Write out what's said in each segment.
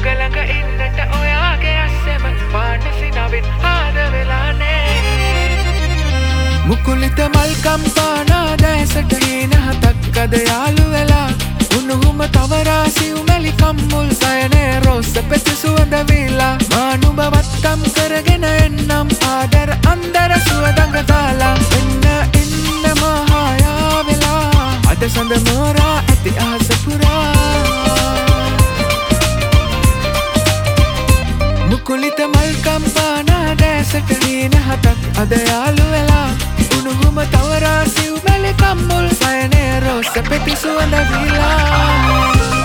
මගලඟ ඉන්නට ඔයාගේ අස්සෙම පානසිනවින් ආද වෙලානේ මුකුලිත මල්කම් පානා දැසට හීන හතක් අද යාළු වෙලා උණුහුම තවරා සිව්මැලි කම්මුල් සයනේ රෝස පෙති සුවඳ වීලා මානුබවත්තම් කරගෙන එන්නම් ආදර අන්දර සුවඳඟ දාලා එන්න මහායා වෙලා අද සඳ මෝරා ඇති ආස පුරා මුකුලිත මල්කම් පානා දැසට හීන හතක් අද යාළු වෙලා උණුහුම තවරා සිව්මැලි කම්මුල් සයනේ රෝස පෙති සුවඳ වීලා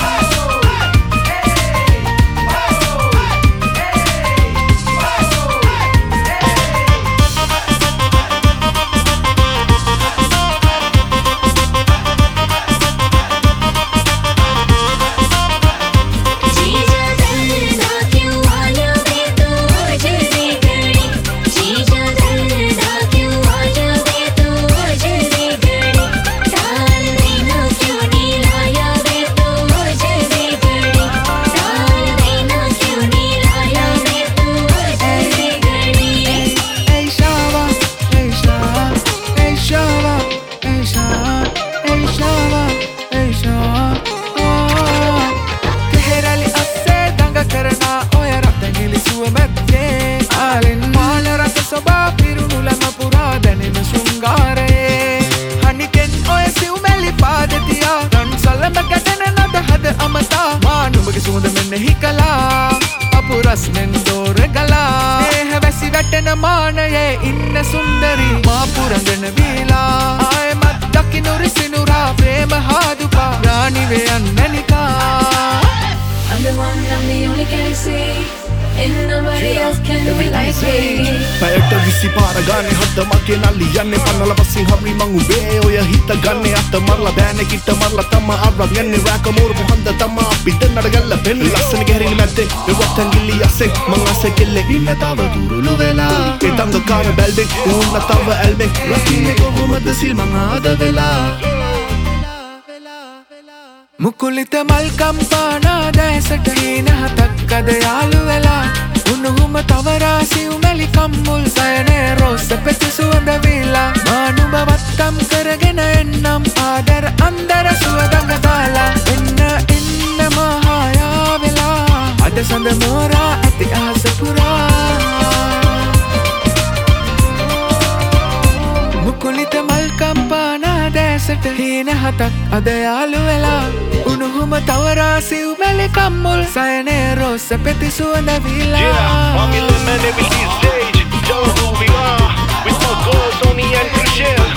මානයේ ඉන්න සුන්දරී මා පුරඟන වීලා ආයමත් දකින්නු රිසිනුරා ප්‍රේම හාදුපා රාණිවේ අන්නනිකා I'm the one, I'm the only can see and nobody else can do it like me පැයට 20 පාර ගානේ හද්ද මගේ නල්ලි යන්නේ පන්නල පස්සින් හරි මං උබේ ඔය හිත ගන්නේ අත මරලා බෑනේ කිට මරලා තමා අරන් යන්නේ රාක මෝරු හන්ද තමා පිට නඩගල්ල පෙන් ලස්සන ගැරිලි මැත්තේ එවත්තන් ගිල්ලි යස්සේ මං අස්සේ කෙල්ලේ ඉන්න තව දුරුළු වෙලා ඒතංග කාර බැල්දෙන් උන්න තව ඇල්බෙන් රකින්නේ කොහොමද සිල් මං ආද වෙලා මුකුලිත මල්කම් පානා දැසට හීන හතක් අද යාළු වෙලා උණුහුම තවරා සිව්මැලි කම්මුල් සයනේ රෝස පෙති සුවඳ වීලා මානුබවත්තම් කරගෙන එන්නම් ආදර අන්දර සුවඳඟ දාලා එන්න මහායා වෙලා අද සඳ මෝරා ඇති ආස පුරා මුකුලිත මල්කම් පානා දැසට හීන හතක් අද යාළු වෙලා උණුහුම තවරා සිව්මැලි කම්මුල් සයනේ රෝස පෙති සුවඳ වීලා Yeah, Mommy Lil Man, every stage, you know who we are. With no goals, Tony and Chriselle.